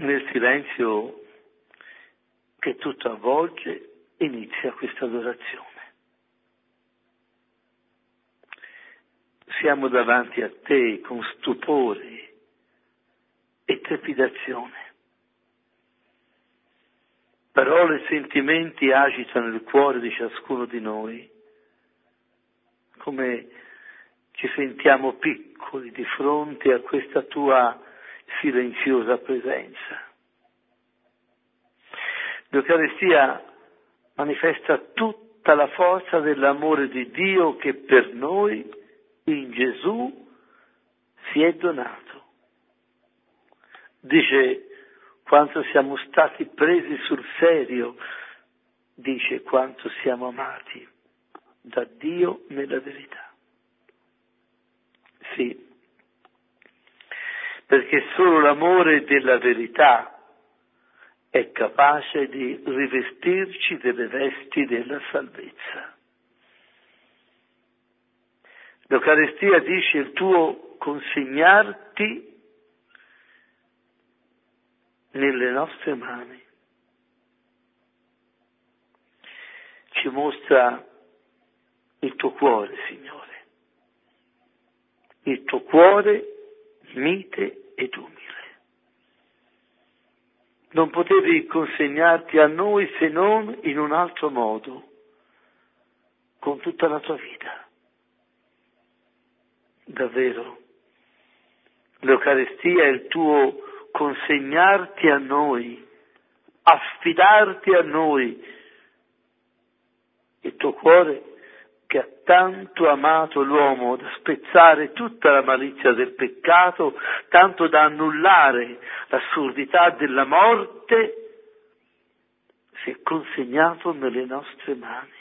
nel silenzio che tutto avvolge, inizia questa adorazione. Siamo davanti a te con stupore e trepidazione. Parole e sentimenti agitano il cuore di ciascuno di noi, come ci sentiamo piccoli di fronte a questa tua silenziosa presenza. L'Eucaristia manifesta tutta la forza dell'amore di Dio che per noi in Gesù si è donato. Dice quanto siamo stati presi sul serio, dice quanto siamo amati da Dio nella verità. Sì, perché solo l'amore della verità è capace di rivestirci delle vesti della salvezza. L'Eucaristia dice il tuo consegnarti nelle nostre mani. Ci mostra il tuo cuore, Signore, il tuo cuore mite ed umile. Non potevi consegnarti a noi se non in un altro modo, con tutta la tua vita. Davvero, l'Eucaristia è il tuo consegnarti a noi, affidarti a noi, il tuo cuore che ha tanto amato l'uomo da spezzare tutta la malizia del peccato, tanto da annullare l'assurdità della morte, si è consegnato nelle nostre mani.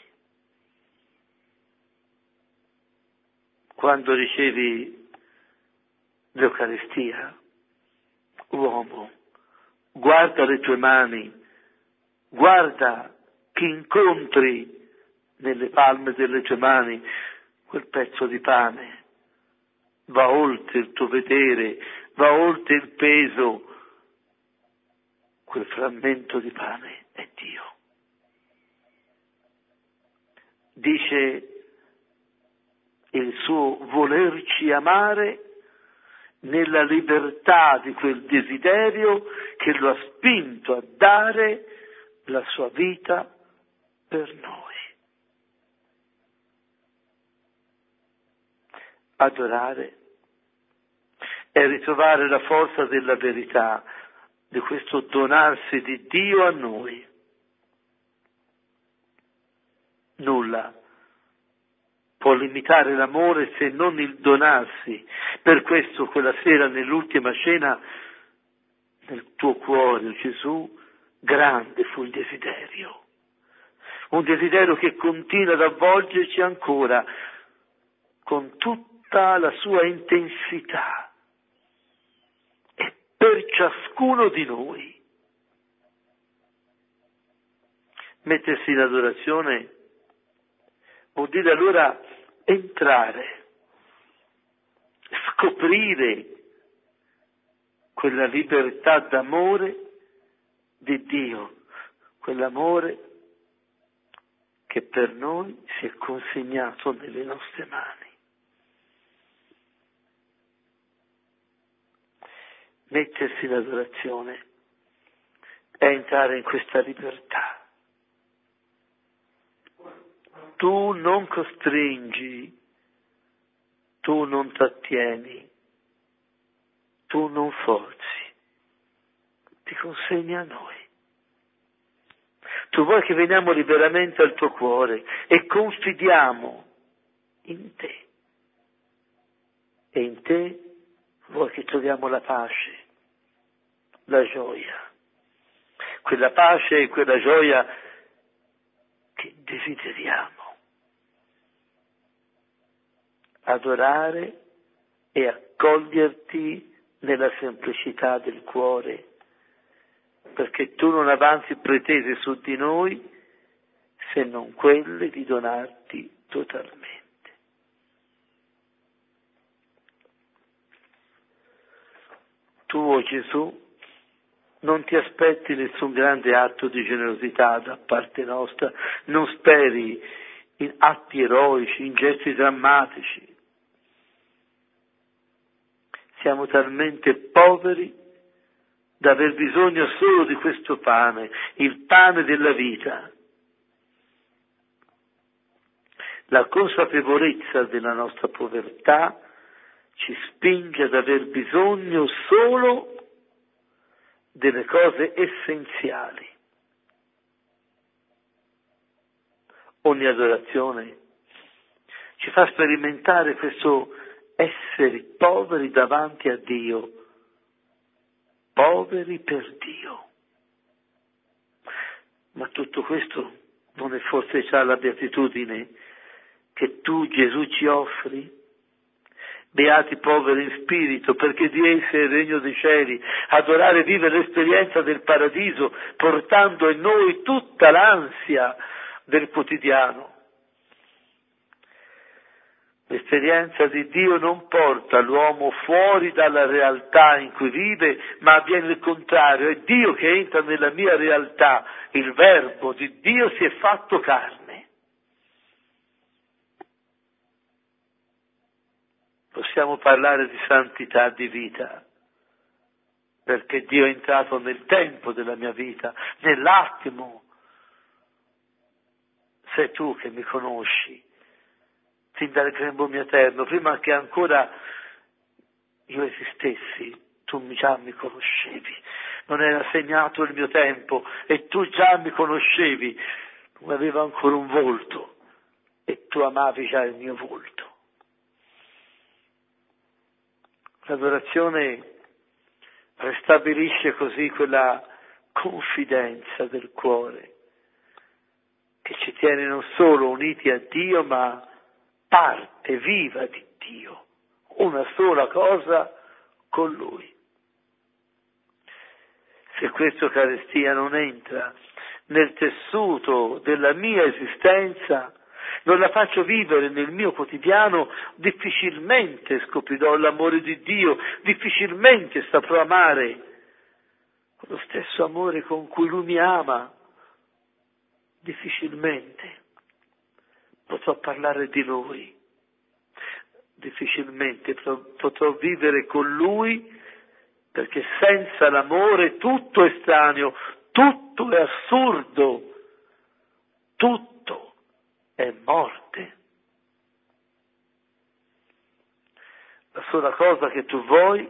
Quando ricevi l'Eucaristia, uomo, guarda le tue mani, guarda che incontri nelle palme delle tue mani quel pezzo di pane. Va oltre il tuo vedere, va oltre il peso. Quel frammento di pane è Dio. Dice il suo volerci amare nella libertà di quel desiderio che lo ha spinto a dare la sua vita per noi. Adorare è ritrovare la forza della verità, di questo donarsi di Dio a noi. Nulla può limitare l'amore se non il donarsi. Per questo quella sera nell'ultima cena, nel tuo cuore, Gesù, grande fu il desiderio. Un desiderio che continua ad avvolgerci ancora con tutta la sua intensità. E per ciascuno di noi. Mettersi in adorazione vuol dire allora entrare, scoprire quella libertà d'amore di Dio, quell'amore che per noi si è consegnato nelle nostre mani. Mettersi in adorazione è entrare in questa libertà. Tu non costringi, tu non trattieni, tu non forzi, ti consegni a noi. Tu vuoi che veniamo liberamente al tuo cuore e confidiamo in te. E in te vuoi che troviamo la pace, la gioia. Quella pace e quella gioia che desideriamo. Adorare e accoglierti nella semplicità del cuore, perché tu non avanzi pretese su di noi se non quelle di donarti totalmente. Tu, o Gesù, Non ti aspetti nessun grande atto di generosità da parte nostra, non speri in atti eroici, in gesti drammatici. Siamo talmente poveri da aver bisogno solo di questo pane, il pane della vita. La consapevolezza della nostra povertà ci spinge ad aver bisogno solo delle cose essenziali. Ogni adorazione ci fa sperimentare questo essere poveri davanti a Dio, poveri per Dio. Ma tutto questo non è forse già la beatitudine che tu, Gesù, ci offri? Beati poveri in spirito, perché di essi è il regno dei cieli. Adorare e vivere l'esperienza del paradiso, portando in noi tutta l'ansia del quotidiano. L'esperienza di Dio non porta l'uomo fuori dalla realtà in cui vive, ma avviene il contrario. È Dio che entra nella mia realtà. Il Verbo di Dio si è fatto carne. Possiamo parlare di santità di vita, perché Dio è entrato nel tempo della mia vita, nell'attimo. Sei tu che mi conosci, fin dal grembo mio eterno, prima che ancora io esistessi, tu già mi conoscevi. Non era segnato il mio tempo e tu già mi conoscevi, non avevo ancora un volto e tu amavi già il mio volto. L'adorazione ristabilisce così quella confidenza del cuore che ci tiene non solo uniti a Dio, ma parte viva di Dio, una sola cosa con Lui. Se questa Eucaristia non entra nel tessuto della mia esistenza, non la faccio vivere nel mio quotidiano, difficilmente scoprirò l'amore di Dio, difficilmente saprò amare con lo stesso amore con cui Lui mi ama, difficilmente potrò parlare di Lui, difficilmente potrò vivere con Lui, perché senza l'amore tutto è estraneo, tutto è assurdo, tutto è morte. La sola cosa che tu vuoi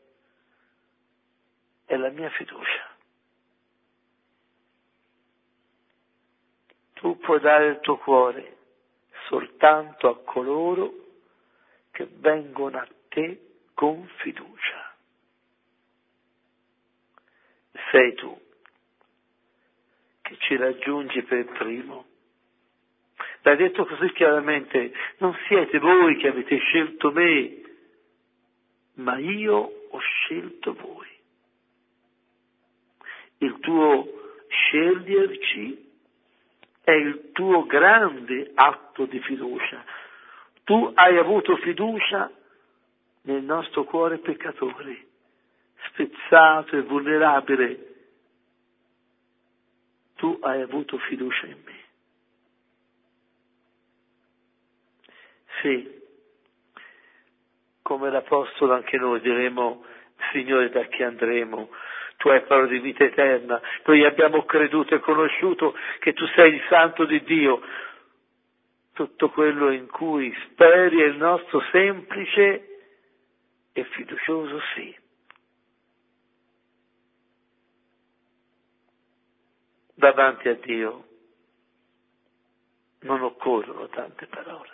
è la mia fiducia. Tu puoi dare il tuo cuore soltanto a coloro che vengono a te con fiducia. Sei tu che ci raggiungi per primo. L'ha detto così chiaramente: non siete voi che avete scelto me, ma io ho scelto voi. Il tuo sceglierci è il tuo grande atto di fiducia. Tu hai avuto fiducia nel nostro cuore peccatore, spezzato e vulnerabile. Tu hai avuto fiducia in me. Sì, come l'Apostolo anche noi diremo: Signore, da chi andremo? Tu hai parola di vita eterna, noi abbiamo creduto e conosciuto che tu sei il Santo di Dio. Tutto quello in cui speri è il nostro semplice e fiducioso sì. Davanti a Dio non occorrono tante parole.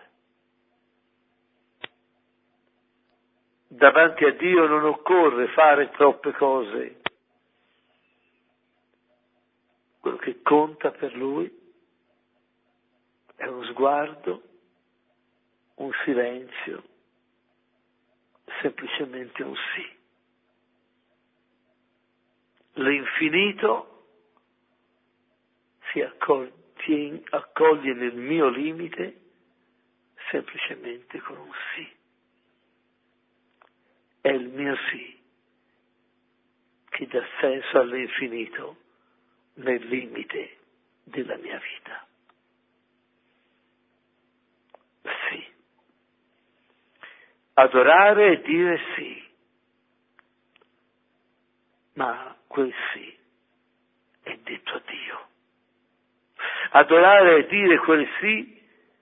Davanti a Dio non occorre fare troppe cose. Quello che conta per Lui è uno sguardo, un silenzio, semplicemente un sì. L'infinito si accoglie nel mio limite semplicemente con un sì. È il mio sì ti dà senso all'infinito nel limite della mia vita. Sì. Adorare e dire sì. Ma quel sì è detto a Dio. Adorare e dire quel sì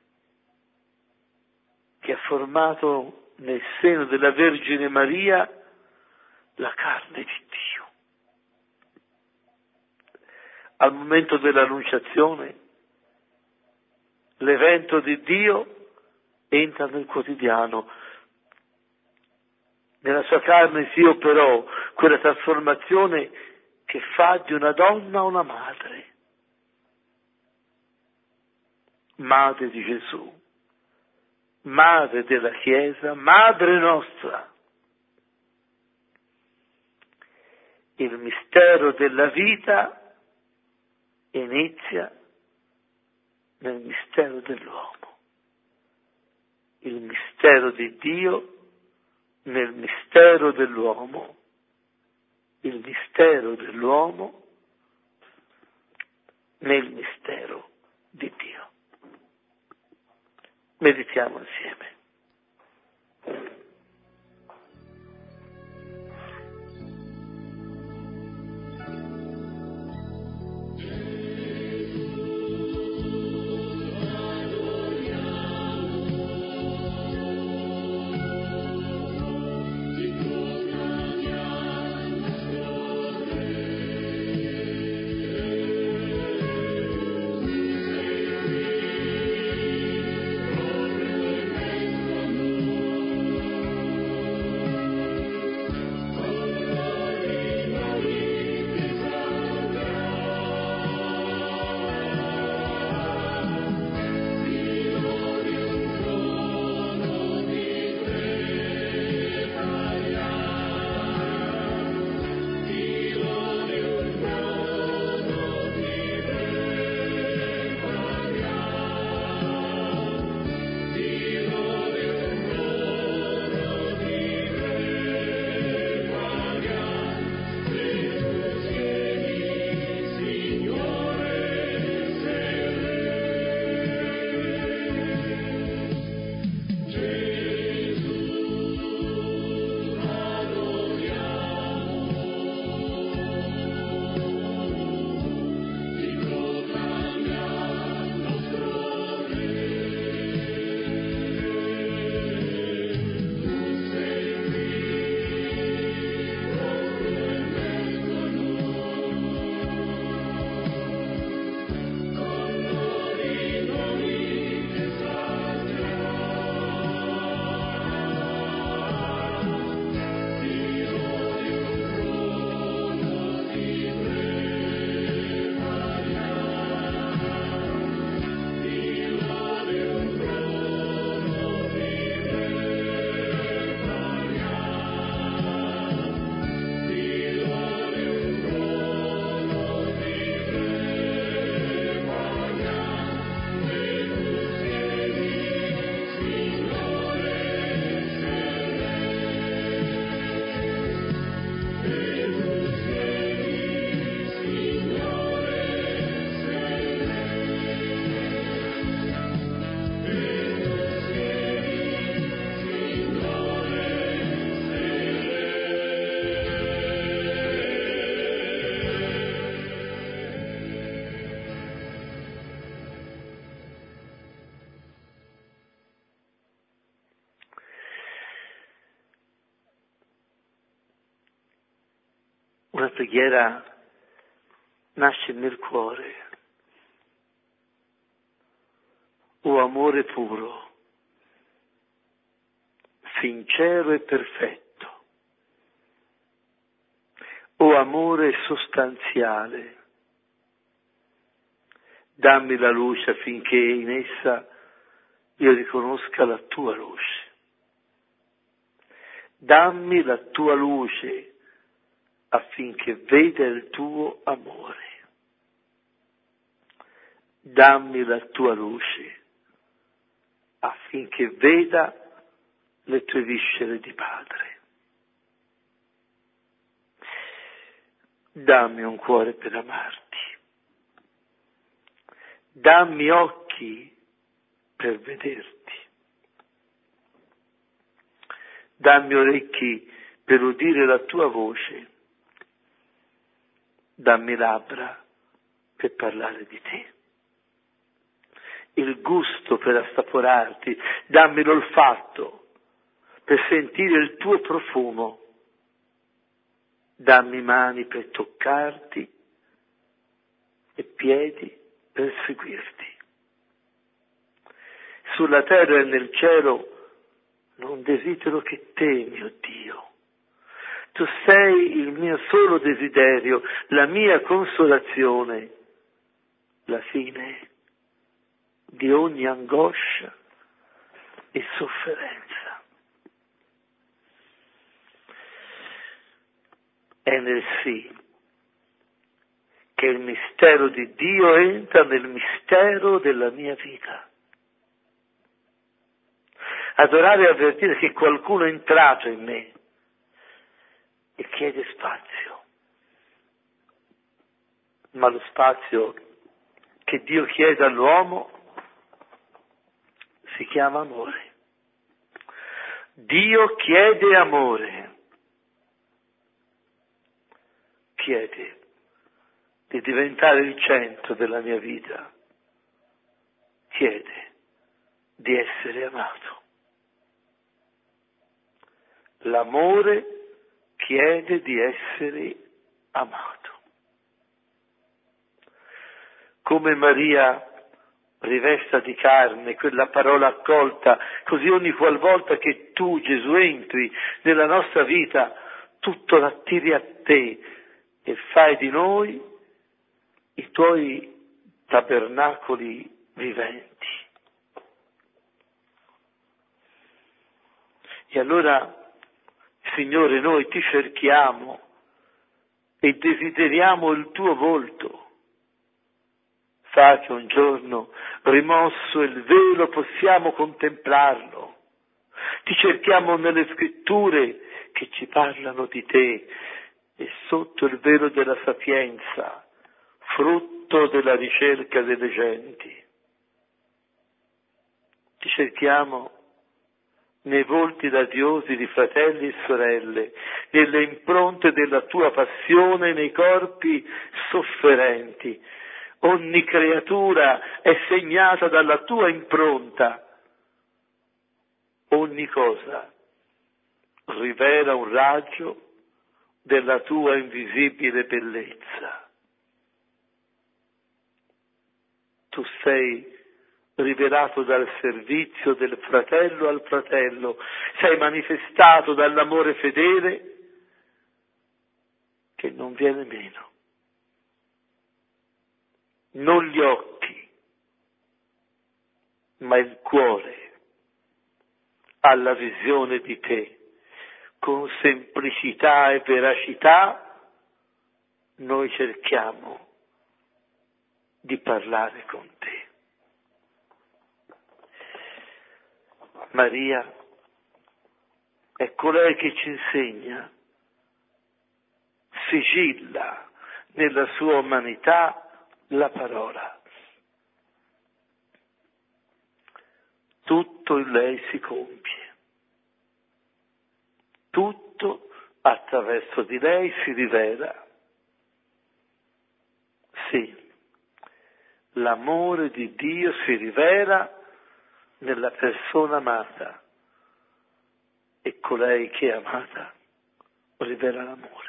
che ha formato nel seno della Vergine Maria la carne di Dio. Al momento dell'annunciazione, l'evento di Dio entra nel quotidiano. Nella sua carne si operò quella trasformazione che fa di una donna una madre. Madre di Gesù, madre della Chiesa, madre nostra. Il mistero della vita inizia nel mistero dell'uomo. Il mistero di Dio nel mistero dell'uomo. Il mistero dell'uomo nel mistero di Dio. Meditiamo insieme. Una preghiera nasce nel cuore. O amore puro, sincero e perfetto. O amore sostanziale, dammi la luce affinché in essa io riconosca la tua luce. Dammi la tua luce affinché veda il tuo amore. Dammi la tua luce affinché veda le tue viscere di Padre. dammi un cuore per amarti, dammi occhi per vederti, dammi orecchi per udire la tua voce, dammi labbra per parlare di te, il gusto per assaporarti, dammi l'olfatto per sentire il tuo profumo, dammi mani per toccarti e piedi per seguirti. Sulla terra e nel cielo non desidero che te, mio Dio. Tu sei il mio solo desiderio, la mia consolazione, la fine di ogni angoscia e sofferenza. È nel sì che il mistero di Dio entra nel mistero della mia vita. Adorare e avvertire che qualcuno è entrato in me e chiede spazio. Ma lo spazio che Dio chiede all'uomo si chiama amore. Dio chiede amore. Chiede di diventare il centro della mia vita. Chiede di essere amato. L'amore chiede di essere amato. Come Maria rivesta di carne quella parola accolta, così ogni qualvolta che tu, Gesù, entri nella nostra vita, tutto l'attiri a te e fai di noi i tuoi tabernacoli viventi. E allora, Signore, noi ti cerchiamo e desideriamo il tuo volto. Fa che un giorno, rimosso il velo, possiamo contemplarlo. Ti cerchiamo nelle scritture che ci parlano di te e sotto il velo della sapienza, frutto della ricerca delle genti. Ti cerchiamo nei volti radiosi di fratelli e sorelle, nelle impronte della tua passione, nei corpi sofferenti. Ogni creatura è segnata dalla tua impronta. Ogni cosa rivela un raggio della tua invisibile bellezza. Tu sei rivelato dal servizio del fratello al fratello, sei manifestato dall'amore fedele che non viene meno. Non gli occhi, ma il cuore alla visione di te. Con semplicità e veracità noi cerchiamo di parlare con te. Maria è colei che ci insegna, sigilla nella sua umanità la parola. Tutto in lei si compie, tutto attraverso di lei si rivela. Sì, l'amore di Dio si rivela nella persona amata e colei che è amata rivela l'amore.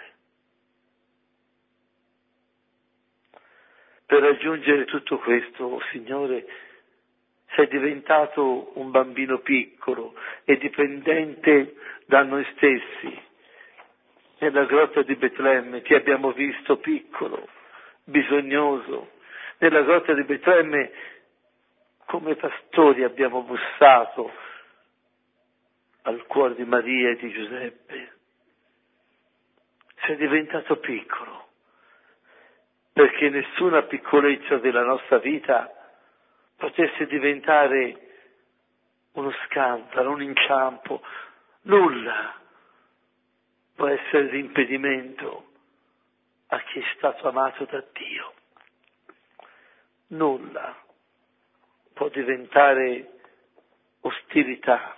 Per raggiungere tutto questo, oh Signore, sei diventato un bambino piccolo e dipendente da noi stessi. Nella grotta di Betlemme ti abbiamo visto piccolo, bisognoso. Nella grotta di Betlemme, come pastori, abbiamo bussato al cuore di Maria e di Giuseppe. Sei diventato piccolo, perché nessuna piccolezza della nostra vita potesse diventare uno scandalo, un inciampo. Nulla può essere l'impedimento a chi è stato amato da Dio. Nulla può diventare ostilità.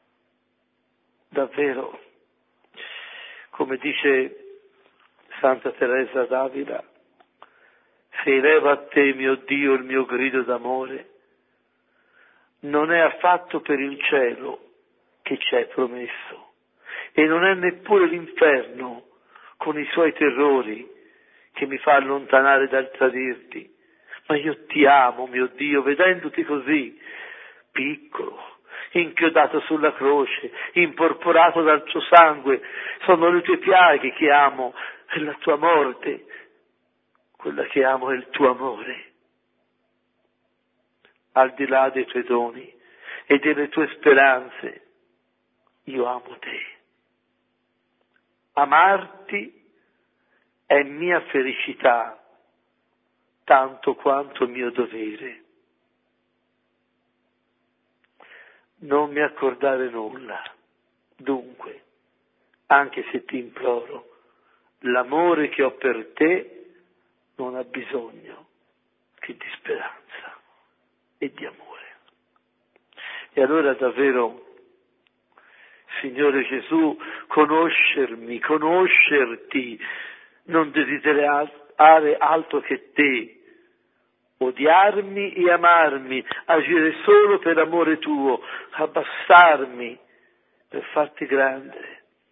Davvero, come dice Santa Teresa d'Avila, se eleva a te, mio Dio, il mio grido d'amore, non è affatto per il cielo che ci hai promesso, e non è neppure l'inferno con i suoi terrori che mi fa allontanare dal tradirti, ma io ti amo, mio Dio, vedendoti così, piccolo, inchiodato sulla croce, imporporato dal tuo sangue, sono le tue piaghe che amo, e la tua morte, quella che amo è il tuo amore. Al di là dei tuoi doni e delle tue speranze, io amo te. Amarti è mia felicità, tanto quanto mio dovere. Non mi accordare nulla, dunque, anche se ti imploro, l'amore che ho per te non ha bisogno che di speranza e di amore. E allora davvero, Signore Gesù, conoscerti, non desiderare altro che te, odiarmi e amarmi, agire solo per amore tuo, abbassarmi per farti grande,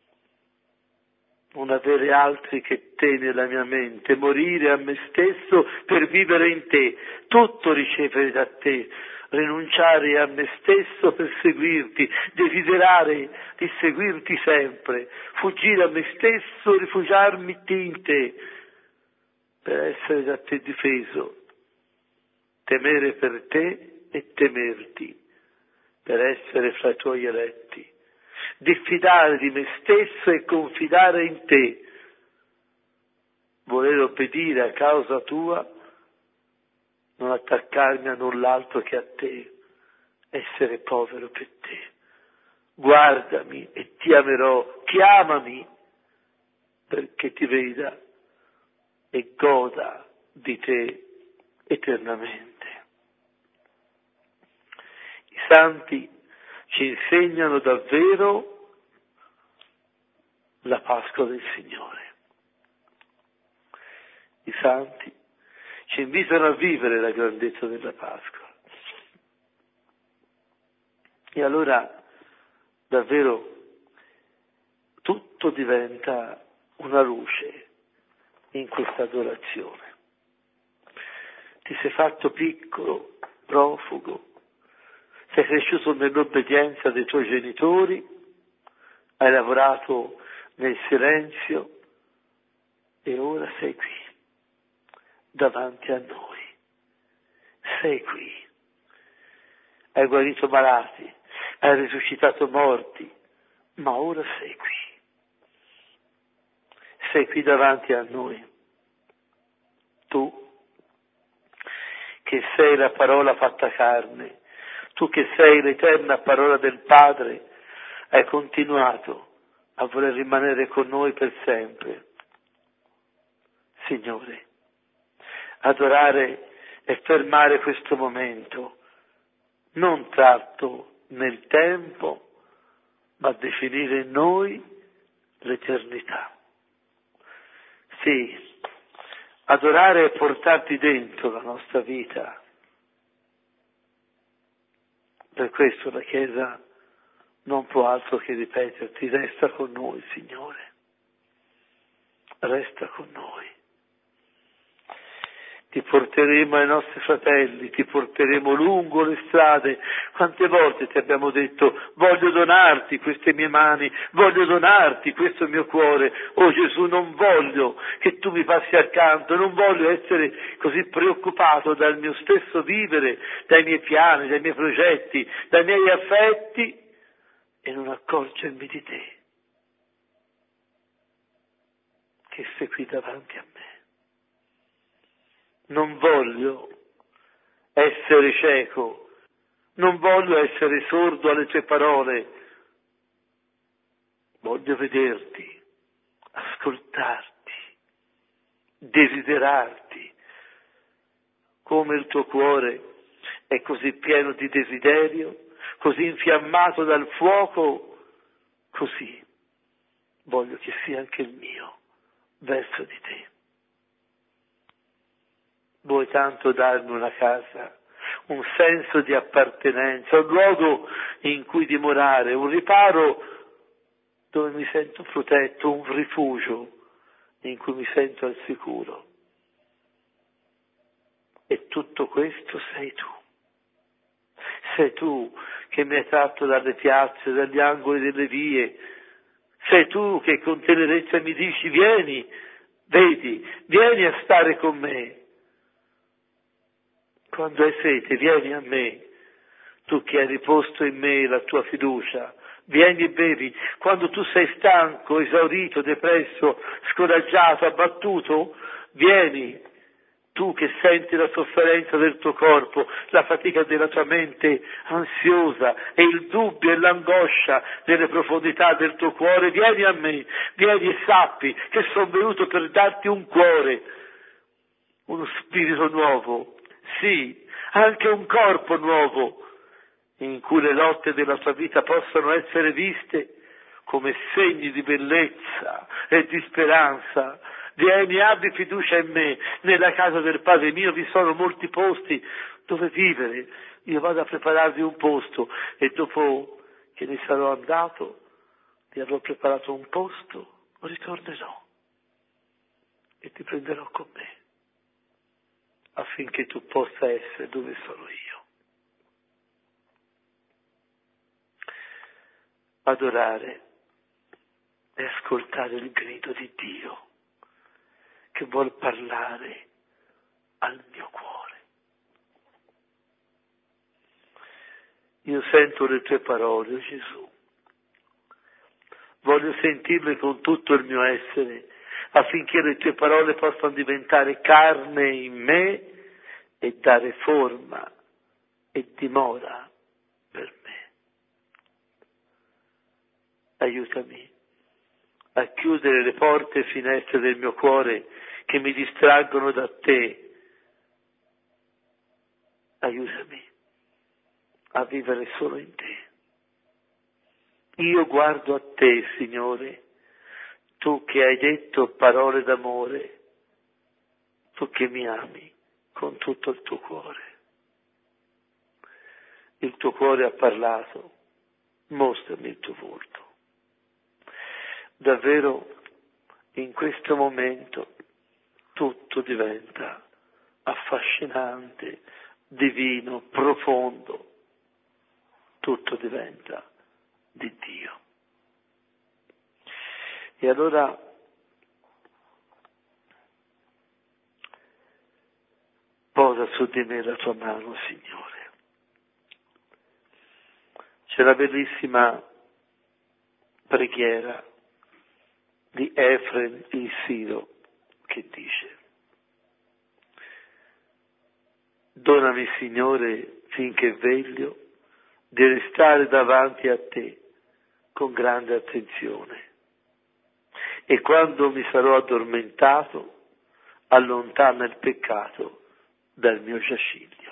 non avere altri che te nella mia mente, morire a me stesso per vivere in te, tutto ricevere da te, rinunciare a me stesso per seguirti, desiderare di seguirti sempre, fuggire a me stesso, rifugiarmi in te, per essere da te difeso, temere per te e temerti, per essere fra i tuoi eletti, diffidare di me stesso e confidare in te, voler obbedire a causa tua, non attaccarmi a null'altro che a te, essere povero per te. Guardami e ti amerò, chiamami perché ti veda e goda di te eternamente. I santi ci insegnano davvero la Pasqua del Signore. I santi ci invitano a vivere la grandezza della Pasqua. E allora davvero tutto diventa una luce in questa adorazione. Ti sei fatto piccolo, profugo, sei cresciuto nell'obbedienza dei tuoi genitori, hai lavorato nel silenzio e ora sei qui, davanti a noi. Sei qui. Hai guarito malati, hai risuscitato morti, ma ora sei qui. Sei qui davanti a noi. Tu, che sei la parola fatta carne, tu che sei l'eterna parola del Padre, hai continuato a voler rimanere con noi per sempre. Signore, adorare e fermare questo momento, non tratto nel tempo, ma definire in noi l'eternità. Sì, adorare e portarti dentro la nostra vita. Per questo la Chiesa non può altro che ripeterti: resta con noi, Signore, resta con noi. Ti porteremo ai nostri fratelli, ti porteremo lungo le strade. Quante volte ti abbiamo detto: voglio donarti queste mie mani, voglio donarti questo mio cuore. Oh Gesù, non voglio che tu mi passi accanto, non voglio essere così preoccupato dal mio stesso vivere, dai miei piani, dai miei progetti, dai miei affetti e non accorgermi di te, che sei qui davanti a me. Non voglio essere cieco, non voglio essere sordo alle tue parole, voglio vederti, ascoltarti, desiderarti. Come il tuo cuore è così pieno di desiderio, così infiammato dal fuoco, così voglio che sia anche il mio verso di te. Vuoi tanto darmi una casa, un senso di appartenenza, un luogo in cui dimorare, un riparo dove mi sento protetto, un rifugio in cui mi sento al sicuro. E tutto questo sei tu. Sei tu che mi hai tratto dalle piazze, dagli angoli delle vie. Sei tu che con tenerezza mi dici: vieni, vedi, vieni a stare con me. Quando hai sete, vieni a me, tu che hai riposto in me la tua fiducia, vieni e bevi. Quando tu sei stanco, esaurito, depresso, scoraggiato, abbattuto, vieni, tu che senti la sofferenza del tuo corpo, la fatica della tua mente ansiosa e il dubbio e l'angoscia nelle profondità del tuo cuore, vieni a me, vieni e sappi che sono venuto per darti un cuore, uno spirito nuovo. Sì, anche un corpo nuovo, in cui le lotte della tua vita possano essere viste come segni di bellezza e di speranza. Vieni, abbi fiducia in me, nella casa del Padre mio vi sono molti posti dove vivere, io vado a prepararvi un posto e dopo che ne sarò andato, vi avrò preparato un posto, ritornerò e ti prenderò con me, affinché tu possa essere dove sono io. Adorare e ascoltare il grido di Dio che vuol parlare al mio cuore. Io sento le tue parole, oh Gesù. Voglio sentirle con tutto il mio essere, affinché le tue parole possano diventare carne in me e dare forma e dimora per me. Aiutami a chiudere le porte e finestre del mio cuore che mi distraggono da te. Aiutami a vivere solo in te. Io guardo a te, Signore, tu che hai detto parole d'amore, tu che mi ami con tutto il tuo cuore. Il tuo cuore ha parlato, mostrami il tuo volto. Davvero in questo momento tutto diventa affascinante, divino, profondo, tutto diventa di Dio. E allora posa su di me la tua mano, Signore. C'è la bellissima preghiera di Efrem il Siro che dice: donami, Signore, finché veglio, di restare davanti a te con grande attenzione, e quando mi sarò addormentato, allontana il peccato dal mio giaciglio.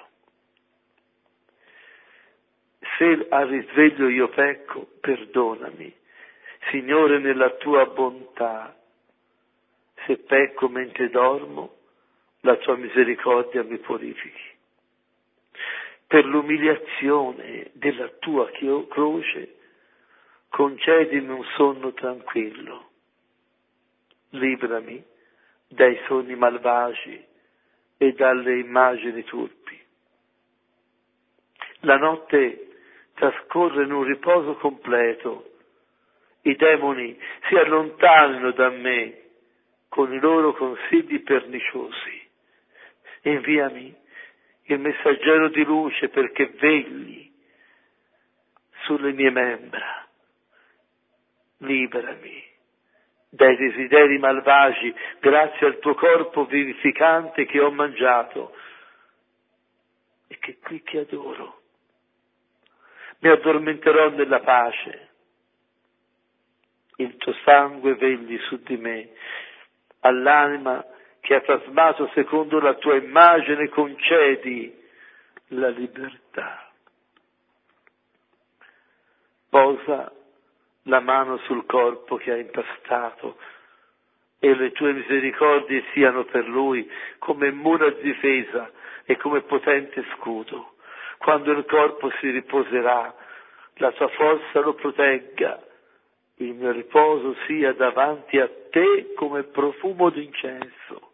Se al risveglio io pecco, perdonami, Signore, nella tua bontà. Se pecco mentre dormo, la tua misericordia mi purifichi. Per l'umiliazione della tua croce, concedimi un sonno tranquillo. Librami dai sogni malvagi e dalle immagini turpi. La notte trascorre in un riposo completo. I demoni si allontanino da me con i loro consigli perniciosi. Inviami il messaggero di luce perché vegli sulle mie membra. Liberami dai desideri malvagi grazie al tuo corpo vivificante che ho mangiato e che qui ti adoro. Mi addormenterò nella pace. Il tuo sangue vegli su di me, all'anima che ha plasmato secondo la tua immagine, concedi la libertà. Posa la mano sul corpo che ha impastato e le tue misericordie siano per lui come mura di difesa e come potente scudo. Quando il corpo si riposerà, la tua forza lo protegga. Il mio riposo sia davanti a te come profumo d'incenso.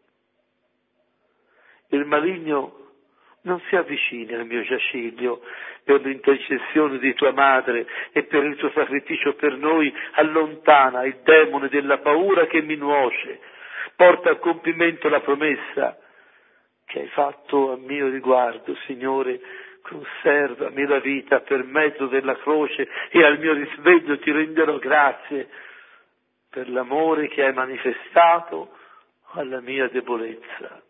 Il maligno non si avvicini al mio giaciglio. Per l'intercessione di tua madre e per il tuo sacrificio per noi, allontana il demone della paura che mi nuoce. Porta a compimento la promessa che hai fatto a mio riguardo, Signore. Conservami la vita per mezzo della croce e al mio risveglio ti renderò grazie per l'amore che hai manifestato alla mia debolezza.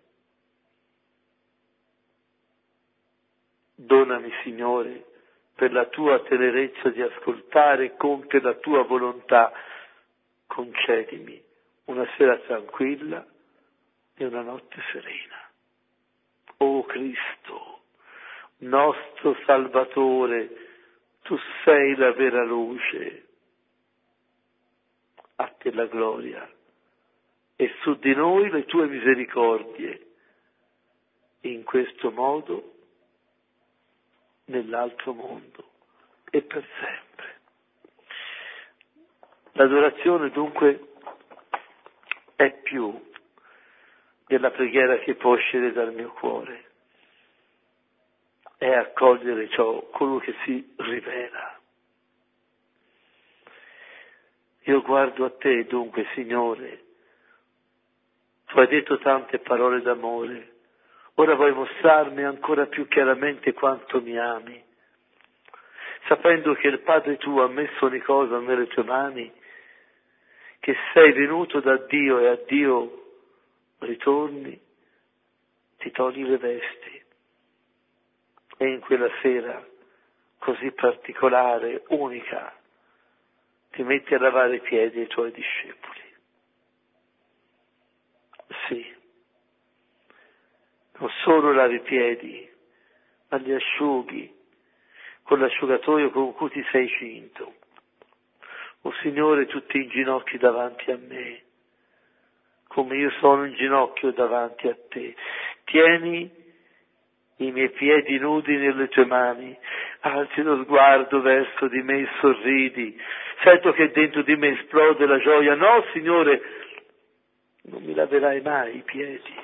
Donami, Signore, per la tua tenerezza di ascoltare e compiere la tua volontà. Concedimi una sera tranquilla e una notte serena. O Cristo, nostro Salvatore, tu sei la vera luce. A te la gloria e su di noi le tue misericordie. In questo modo nell'altro mondo e per sempre. L'adorazione dunque è più della preghiera che può uscire dal mio cuore, è accogliere colui che si rivela. Io guardo a te dunque, Signore, tu hai detto tante parole d'amore. Ora vuoi mostrarmi ancora più chiaramente quanto mi ami, sapendo che il Padre tuo ha messo ogni cosa nelle tue mani, che sei venuto da Dio e a Dio ritorni, ti togli le vesti e in quella sera così particolare, unica, ti metti a lavare i piedi ai tuoi discepoli. Sì. Non solo lavi i piedi, ma li asciughi con l'asciugatoio con cui ti sei cinto. O Signore, tu ti inginocchi davanti a me, come io sono in ginocchio davanti a te. Tieni i miei piedi nudi nelle tue mani, alzi lo sguardo verso di me e sorridi. Sento che dentro di me esplode la gioia. No, Signore, non mi laverai mai i piedi.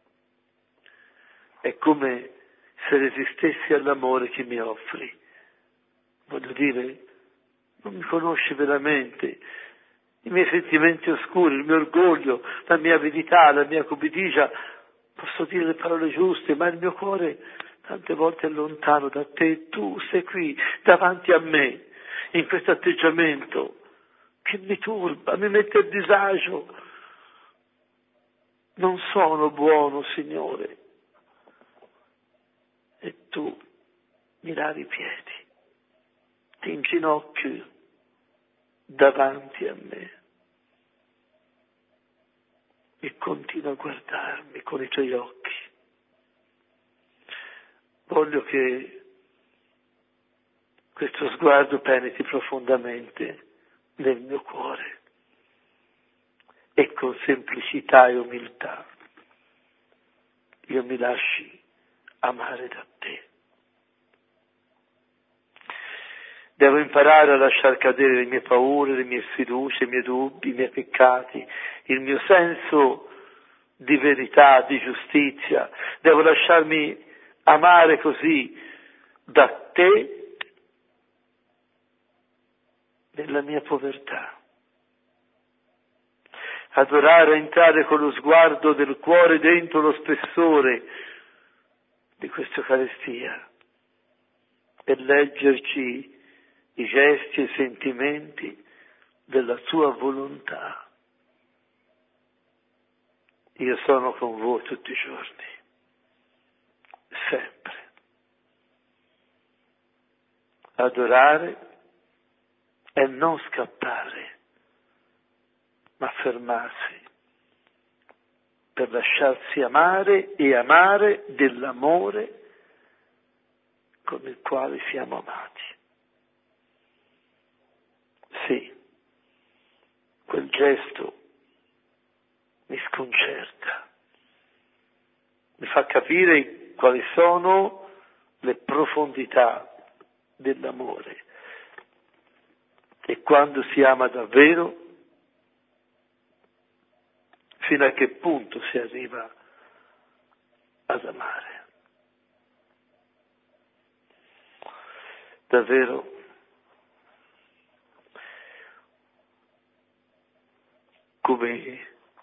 È come se resistessi all'amore che mi offri. Voglio dire, non mi conosci veramente. I miei sentimenti oscuri, il mio orgoglio, la mia avidità, la mia cupidigia, posso dire le parole giuste, ma il mio cuore tante volte è lontano da te e tu sei qui davanti a me, in questo atteggiamento che mi turba, mi mette a disagio. Non sono buono, Signore. E tu mi lavi i piedi, ti inginocchi davanti a me e continua a guardarmi con i tuoi occhi. Voglio che questo sguardo penetri profondamente nel mio cuore e con semplicità e umiltà io mi lasci amare da te. Devo imparare a lasciar cadere le mie paure, le mie sfiducie, i miei dubbi, i miei peccati, il mio senso di verità, di giustizia. Devo lasciarmi amare così da te nella mia povertà. Adorare, entrare con lo sguardo del cuore dentro lo spessore di questa Eucaristia e leggerci i gesti e i sentimenti della tua volontà. Io sono con voi tutti i giorni, sempre. Adorare è non scappare, ma fermarsi per lasciarsi amare e amare dell'amore con il quale siamo amati. Sì, quel gesto mi sconcerta, mi fa capire quali sono le profondità dell'amore e quando si ama davvero, fino a che punto si arriva ad amare. Davvero, come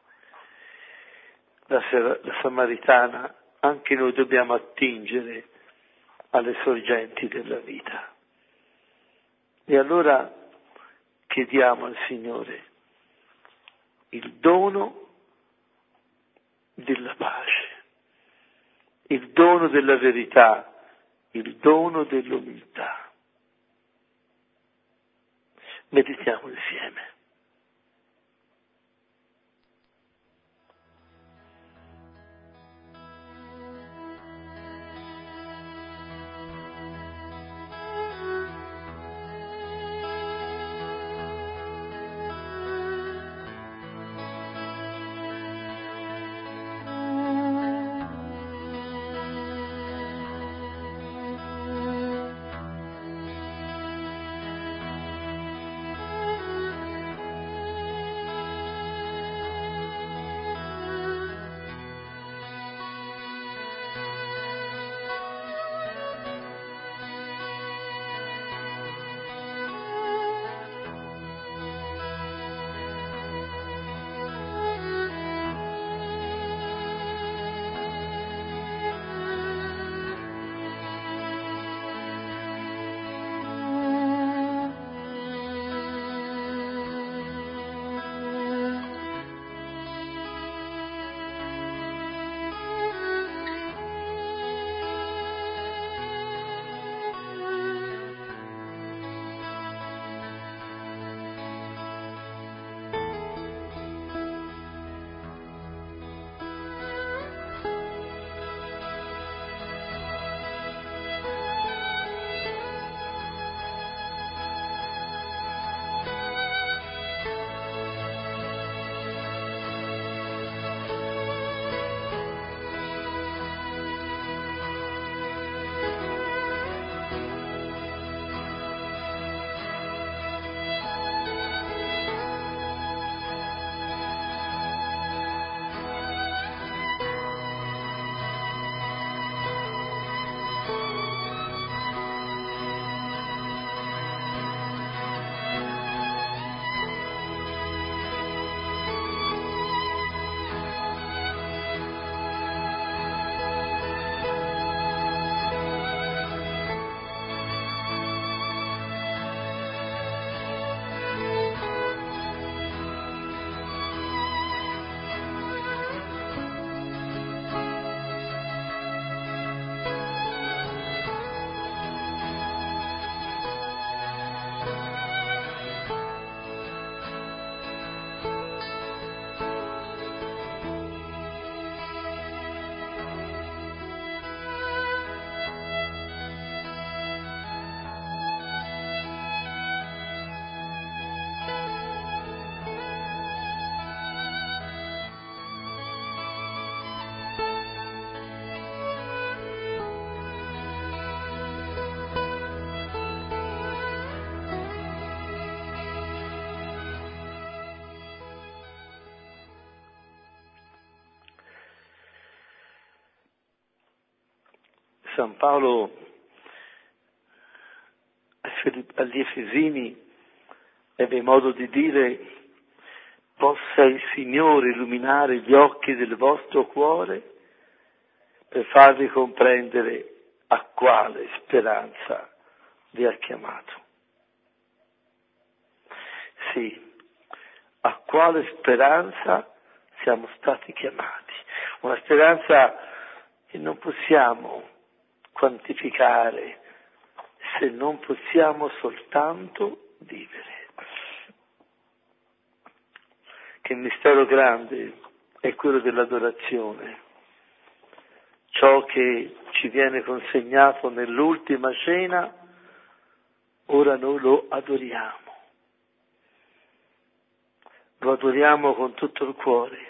la Samaritana, anche noi dobbiamo attingere alle sorgenti della vita. E allora chiediamo al Signore il dono della pace, il dono della verità, il dono dell'umiltà. Meditiamo insieme. San Paolo agli Efesini ebbe modo di dire: possa il Signore illuminare gli occhi del vostro cuore per farvi comprendere a quale speranza vi ha chiamato. Sì, a quale speranza siamo stati chiamati. Una speranza che non possiamo quantificare se non possiamo soltanto vivere. Che mistero grande è quello dell'adorazione. Ciò che ci viene consegnato nell'ultima cena, ora noi lo adoriamo. Lo adoriamo con tutto il cuore.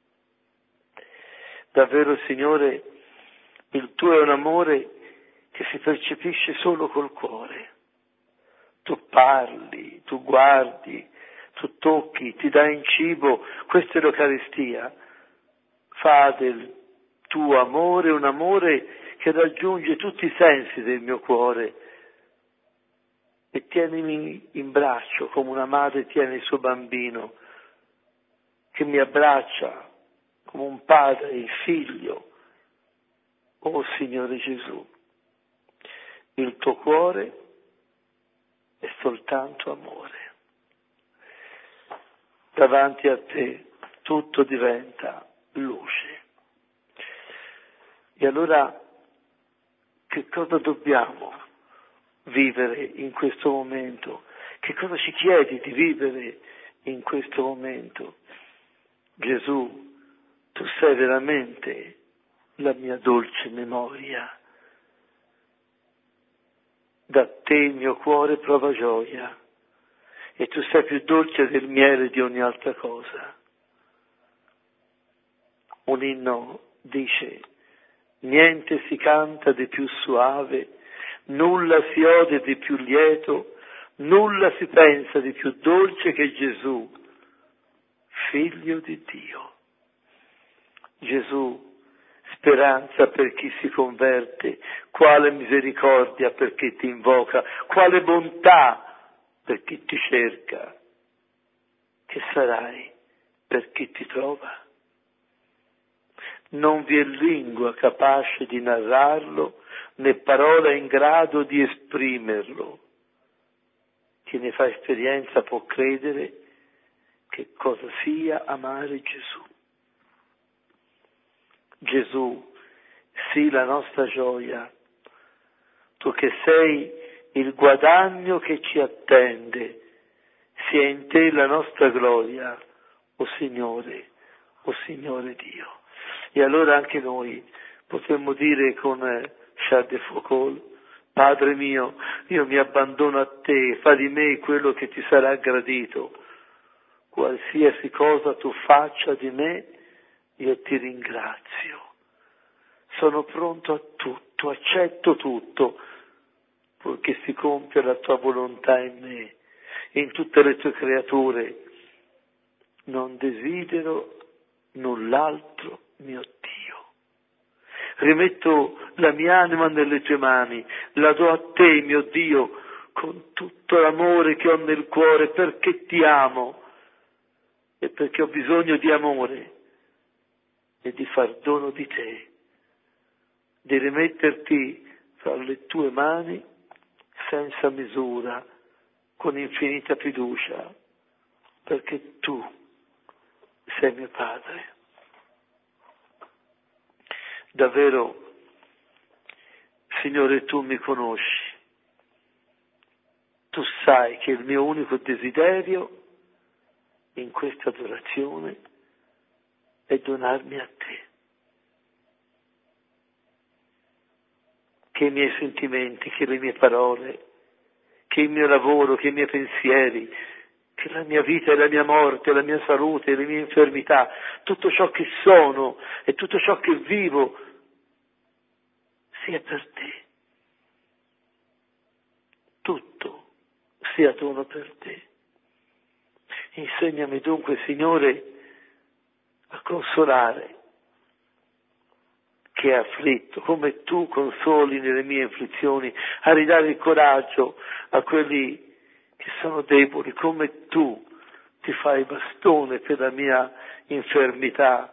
Davvero, Signore, il tuo è un amore che si percepisce solo col cuore. Tu parli, tu guardi, tu tocchi, ti dai in cibo. Questa è l'Eucaristia. Fa del tuo amore un amore che raggiunge tutti i sensi del mio cuore. E tienimi in braccio come una madre tiene il suo bambino, che mi abbraccia come un padre il figlio. Oh Signore Gesù, il tuo cuore è soltanto amore. Davanti a te tutto diventa luce. E allora che cosa dobbiamo vivere in questo momento? Che cosa ci chiedi di vivere in questo momento? Gesù, tu sei veramente la mia dolce memoria. Da te il mio cuore prova gioia e tu sei più dolce del miele di ogni altra cosa. Un inno dice: niente si canta di più suave, nulla si ode di più lieto, nulla si pensa di più dolce che Gesù, figlio di Dio. Gesù, speranza per chi si converte, quale misericordia per chi ti invoca, quale bontà per chi ti cerca. Che sarai per chi ti trova? Non vi è lingua capace di narrarlo, né parola in grado di esprimerlo. Chi ne fa esperienza può credere che cosa sia amare Gesù. Gesù, sii la nostra gioia, tu che sei il guadagno che ci attende, sia in te la nostra gloria, o Signore Dio. E allora anche noi potremmo dire con Charles de Foucault: Padre mio, io mi abbandono a te, fa di me quello che ti sarà gradito. Qualsiasi cosa tu faccia di me, io ti ringrazio. Sono pronto a tutto, accetto tutto, purché si compia la tua volontà in me, in tutte le tue creature. Non desidero null'altro, mio Dio. Rimetto la mia anima nelle tue mani, la do a te, mio Dio, con tutto l'amore che ho nel cuore, perché ti amo e perché ho bisogno di amore e di far dono di te, di rimetterti fra le tue mani senza misura, con infinita fiducia, perché tu sei mio Padre. Davvero, Signore, tu mi conosci, tu sai che il mio unico desiderio in questa adorazione è donarmi a te. Che i miei sentimenti, che le mie parole, che il mio lavoro, che i miei pensieri, che la mia vita e la mia morte, la mia salute, le mie infermità, tutto ciò che sono e tutto ciò che vivo sia per te. Tutto sia dono per te. Insegnami dunque, Signore, a consolare chi è afflitto, come tu consoli nelle mie afflizioni, a ridare il coraggio a quelli che sono deboli, come tu ti fai bastone per la mia infermità.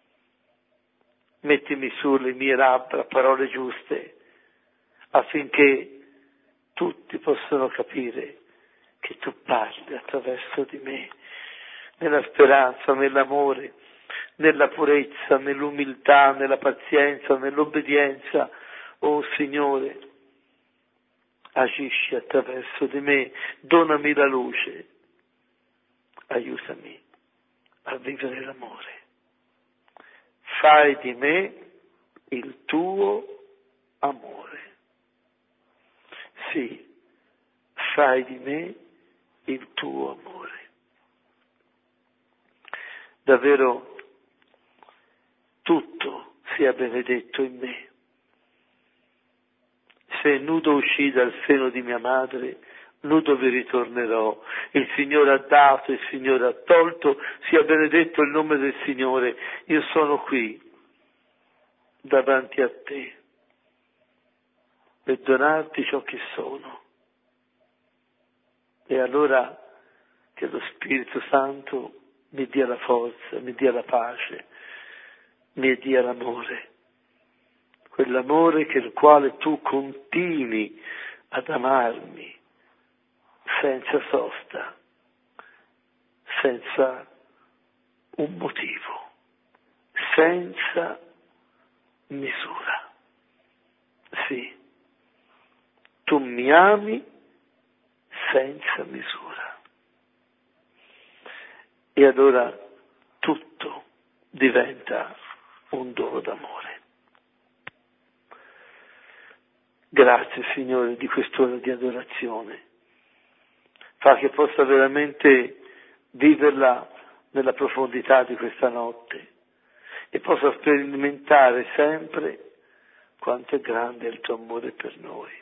Mettimi sulle mie labbra parole giuste, affinché tutti possano capire che tu parli attraverso di me, nella speranza, nell'amore, nella purezza, nell'umiltà, nella pazienza, nell'obbedienza. Oh Signore, agisci attraverso di me, donami la luce, aiutami a vivere l'amore. fai di me il tuo amore. Sì, fai di me il tuo amore. Davvero tutto sia benedetto in me. Se nudo uscì dal seno di mia madre, nudo vi ritornerò. Il Signore ha dato, il Signore ha tolto, sia benedetto il nome del Signore. Io sono qui, davanti a te, per donarti ciò che sono. E allora che lo Spirito Santo mi dia la forza, mi dia la pace, mi dia l'amore. Quell'amore che il quale tu continui ad amarmi senza sosta, senza un motivo, senza misura. Sì, tu mi ami senza misura. E allora tutto diventa un dono d'amore. Grazie Signore di quest'ora di adorazione. Fa che possa veramente viverla nella profondità di questa notte e possa sperimentare sempre quanto è grande il tuo amore per noi.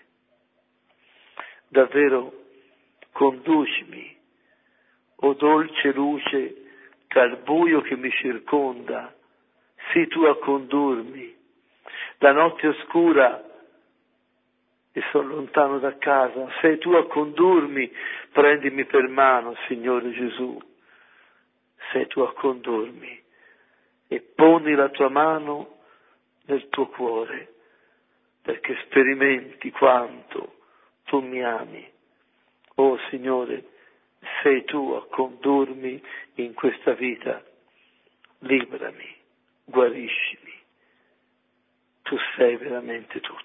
Davvero conducimi, o dolce luce tra il buio che mi circonda, sii tu a condurmi. La notte oscura e sono lontano da casa, sei tu a condurmi, prendimi per mano, Signore Gesù, sei tu a condurmi e poni la tua mano nel tuo cuore, perché sperimenti quanto tu mi ami. Oh Signore, sei tu a condurmi in questa vita, liberami, guariscimi, tu sei veramente tutto.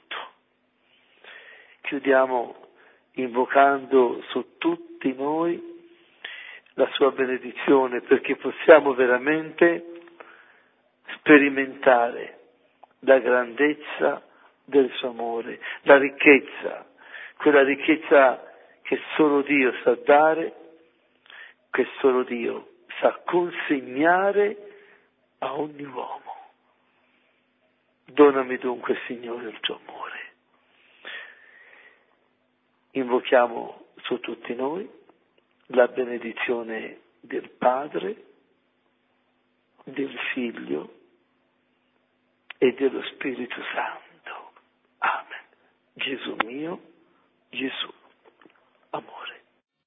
Chiudiamo invocando su tutti noi la sua benedizione, perché possiamo veramente sperimentare la grandezza del suo amore, la ricchezza, quella ricchezza che solo Dio sa dare, che solo Dio sa consegnare a ogni uomo. Donami dunque, Signore, il tuo amore. Invochiamo su tutti noi la benedizione del Padre, del Figlio e dello Spirito Santo. Amen. Gesù mio, Gesù, amore.